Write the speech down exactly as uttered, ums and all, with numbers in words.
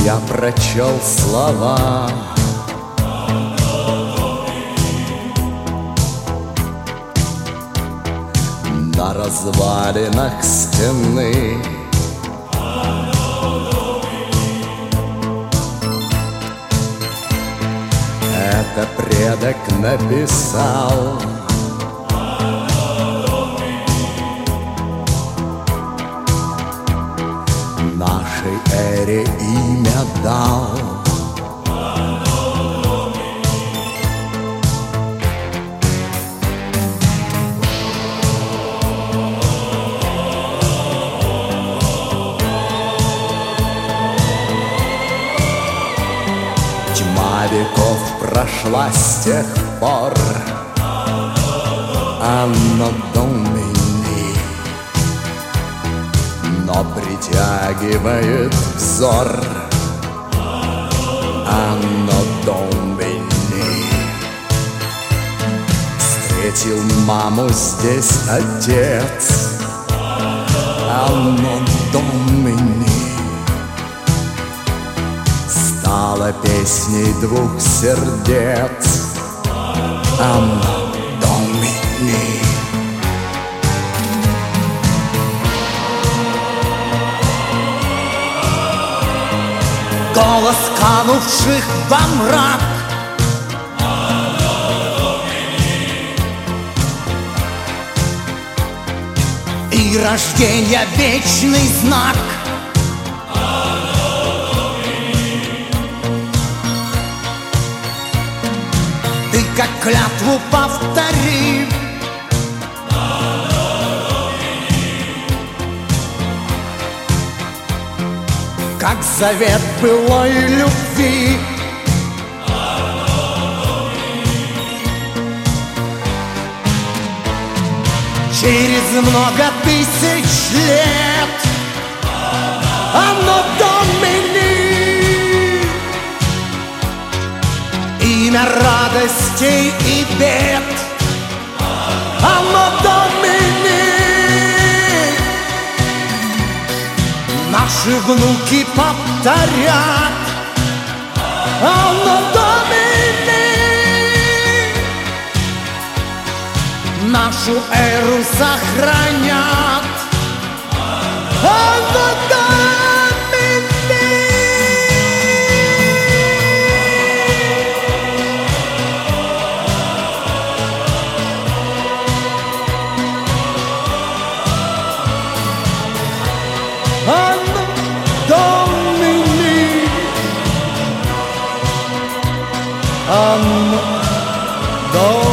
Я прочел слова на развалинах стены. Это предок написал. Нашей эре имя дал. Тьма веков прошла с тех пор. Анно Домини, но притягивает взор. Анно Домини. Встретил маму здесь отец. Анно Домини. Стала песней двух сердец. Анно Домини. Голос канувших во мрак. И рождения вечный знак. Ты как клятву повтори. Как завет былой любви. Через много тысяч лет. Анно Домини. Имя радостей и бед. Анно Домини. Наши внуки повторят. Анно Домини. Нашу эру сохранят. Анно Домини. Anno Domini. Anno Domini.